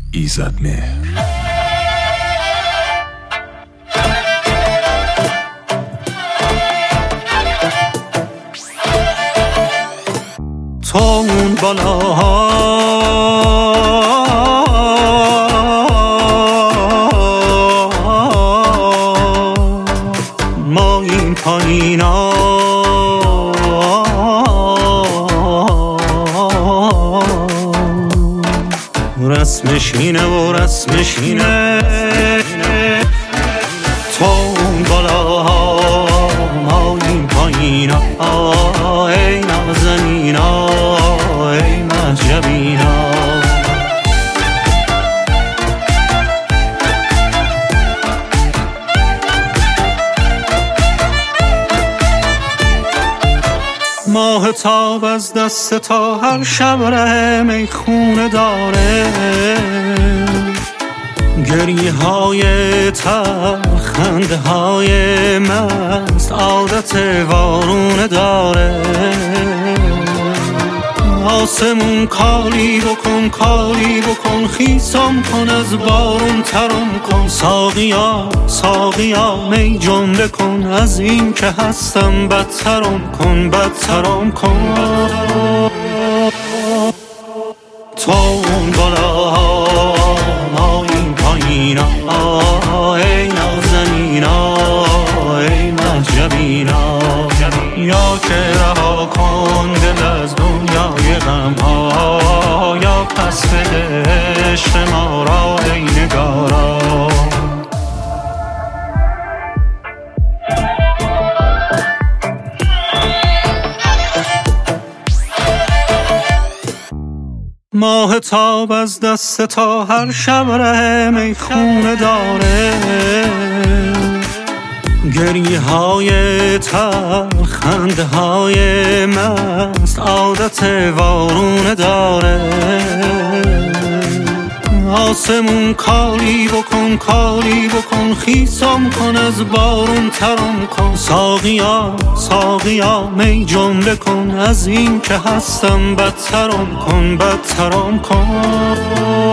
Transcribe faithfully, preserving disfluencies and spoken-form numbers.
ایزدمهر. تو اون بالاها ما این پایینا، رسمش اینه و رسمش اینه. تو اون بالاها ما این پایینا، ای نازنینا ای مهجبینا. ماه تاب از دست تا هر شب ره میخونه داره، گریه های تلخ خنده های مست عادت وارونه داره. آسمون کاری بکن کاری بکن، خیسم کن از بارون ترم کن. ساقیا ساقیا می جمله کن، از این که هستم بدترم کن بدترم کن. تو اون بالاها ما این پایینا، ای نازنینا ای مهجبینا. یا که رها کن دل از دنیای غم ها، یا پس بده عشق ما را ای نگارا. ماه تاب از دست تا هر شب ره میخونه داره، گریه های تلخ خنده های مست عادت وارونه داره. آسمون کاری بکن کاری بکن، خیسم کن از بارون ترم کن. ساقیا ساقیا می جمله کن، از این که هستم بدترم کن بدترم کن.